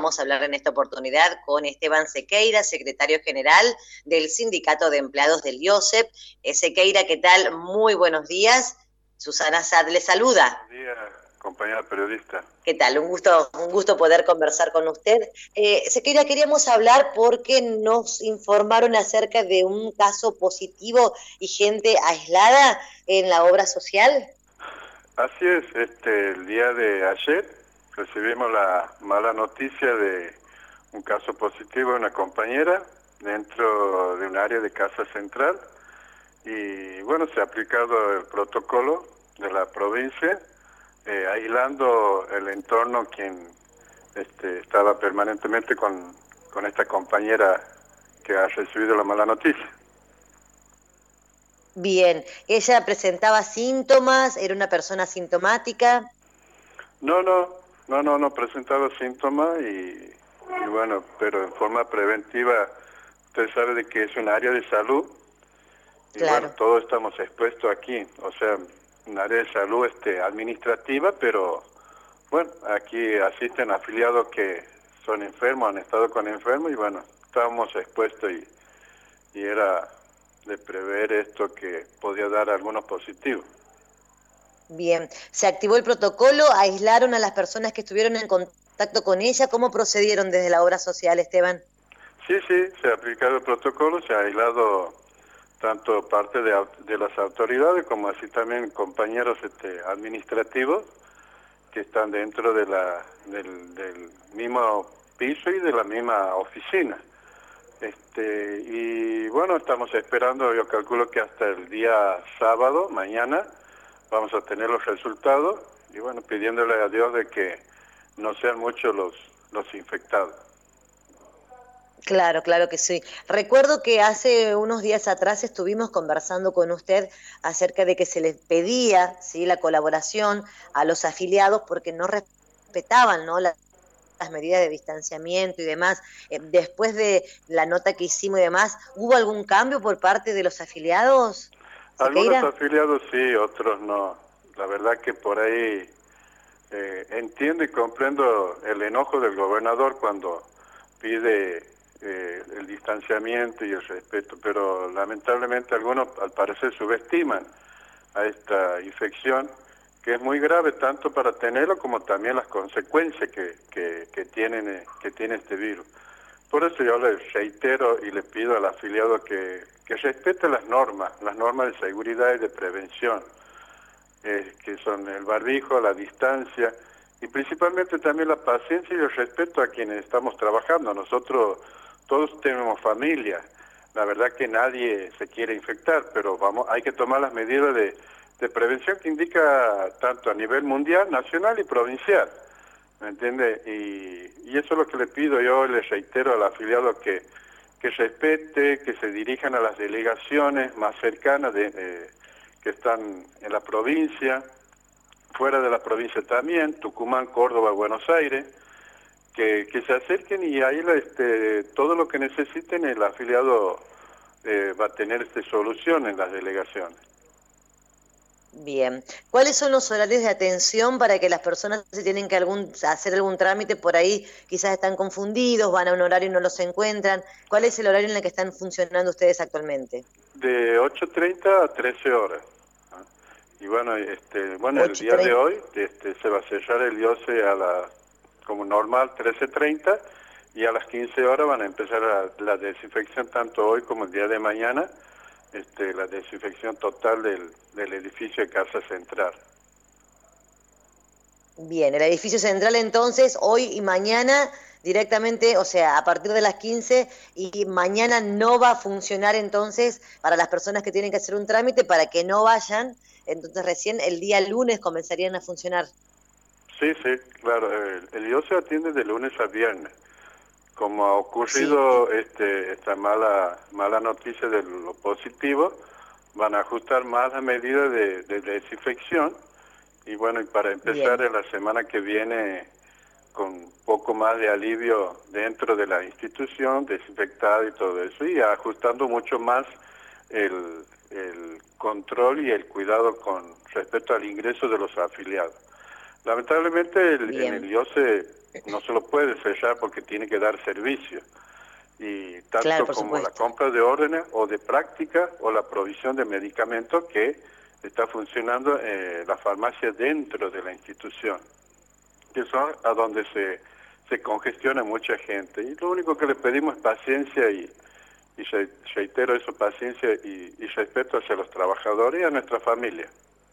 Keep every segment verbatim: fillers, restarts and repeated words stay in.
vamos a hablar en esta oportunidad con Esteban Sequeira, secretario general del Sindicato de Empleados del IOSEP. Eh, Sequeira, ¿qué tal? Muy buenos días. Susana Sad le saluda. Buenos días, compañera periodista. ¿Qué tal? Un gusto, un gusto poder conversar con usted. Eh, Sequeira, queríamos hablar porque nos informaron acerca de un caso positivo y gente aislada en la obra social. Así es, este, el día de ayer recibimos la mala noticia de un caso positivo de una compañera dentro de un área de Casa Central y bueno, se ha aplicado el protocolo de la provincia, eh, aislando el entorno quien este, estaba permanentemente con, con esta compañera que ha recibido la mala noticia. Bien, ¿ella presentaba síntomas? ¿Era una persona asintomática? No, no, no, no, no presentaba síntomas y, y bueno, pero en forma preventiva, usted sabe de que es un área de salud y Claro. bueno, todos estamos expuestos aquí, o sea, un área de salud este, administrativa, pero bueno, aquí asisten afiliados que son enfermos, han estado con enfermos y bueno, estábamos expuestos y, y era de prever esto que podía dar algunos positivos. Bien, ¿se activó el protocolo? ¿Aislaron a las personas que estuvieron en contacto con ella? ¿Cómo procedieron desde la obra social, Esteban? Sí, sí, se ha aplicado el protocolo, se ha aislado tanto parte de, de las autoridades como así también compañeros este, administrativos que están dentro de la, del, del mismo piso y de la misma oficina. Este, y bueno, estamos esperando, yo calculo que hasta el día sábado, mañana, vamos a tener los resultados y bueno, pidiéndole a Dios de que no sean muchos los, los infectados. Claro, claro que sí. Recuerdo que hace unos días atrás estuvimos conversando con usted acerca de que se les pedía, ¿sí?, la colaboración a los afiliados porque no respetaban, ¿no?, las medidas de distanciamiento y demás. Eh, después de la nota que hicimos y demás, ¿hubo algún cambio por parte de los afiliados, Algunos Sequeira? afiliados sí, otros no. La verdad que por ahí eh, entiendo y comprendo el enojo del gobernador cuando pide eh, el distanciamiento y el respeto, pero lamentablemente algunos al parecer subestiman a esta infección, que es muy grave tanto para tenerlo como también las consecuencias que, que, que, tienen, eh, que tiene este virus. Por eso yo le reitero y le pido al afiliado que, que respete las normas, las normas de seguridad y de prevención, eh, que son el barbijo, la distancia y principalmente también la paciencia y el respeto a quienes estamos trabajando. Nosotros todos tenemos familia, la verdad que nadie se quiere infectar, pero vamos, hay que tomar las medidas de, de prevención que indica tanto a nivel mundial, nacional y provincial. ¿Me entiende? Y, y eso es lo que le pido yo, les reitero al afiliado que, que respete, que se dirijan a las delegaciones más cercanas de, eh, que están en la provincia, fuera de la provincia también, Tucumán, Córdoba, Buenos Aires, que, que se acerquen y ahí este, todo lo que necesiten el afiliado eh, va a tener este, solución en las delegaciones. Bien. ¿Cuáles son los horarios de atención para que las personas si tienen que algún, hacer algún trámite por ahí, quizás están confundidos, van a un horario y no los encuentran? ¿Cuál es el horario en el que están funcionando ustedes actualmente? De ocho treinta a trece horas. Y bueno, este, bueno, el día de hoy este, se va a cerrar el IOSE a la, como normal, trece treinta, y a las quince horas van a empezar a, la desinfección, tanto hoy como el día de mañana, este, la desinfección total del, del edificio de Casa Central. Bien, el edificio central entonces, hoy y mañana directamente, o sea, a partir de las quince, y mañana no va a funcionar entonces para las personas que tienen que hacer un trámite para que no vayan, entonces recién el día lunes comenzarían a funcionar. Sí, sí, claro, el, el IOSE atiende de lunes a viernes. Como ha Sí. ocurrido este, esta mala, mala noticia de lo positivo, van a ajustar más las medidas de, de desinfección. Y bueno, y para empezar Bien. en la semana que viene con un poco más de alivio dentro de la institución, desinfectada y todo eso, y ajustando mucho más el, el control y el cuidado con respecto al ingreso de los afiliados. Lamentablemente el, en el Bien. IOSE no se lo puede cerrar porque tiene que dar servicio. Y tanto Claro, por como supuesto. la compra de órdenes o de práctica o la provisión de medicamentos que está funcionando eh, la farmacia dentro de la institución, que son a donde se, se congestiona mucha gente. Y lo único que le pedimos es paciencia y, y reitero eso, paciencia y, y respeto hacia los trabajadores y a nuestra familia.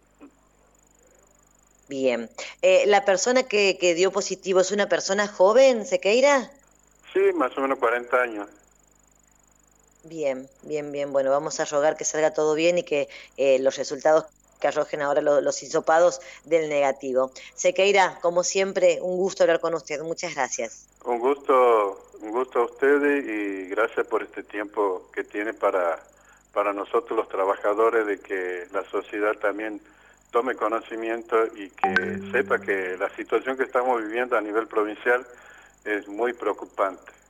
Bien. Eh, ¿la persona que, que dio positivo es una persona joven, Sequeira? Sí, más o menos cuarenta años. Bien, bien, bien. Bueno, vamos a rogar que salga todo bien y que eh, los resultados que arrojen ahora lo- los hisopados del negativo. Sequeira, como siempre, un gusto hablar con usted. Muchas gracias. Un gusto, un gusto a ustedes y gracias por este tiempo que tiene para, para nosotros los trabajadores, de que la sociedad también tome conocimiento y que sepa que la situación que estamos viviendo a nivel provincial es muy preocupante.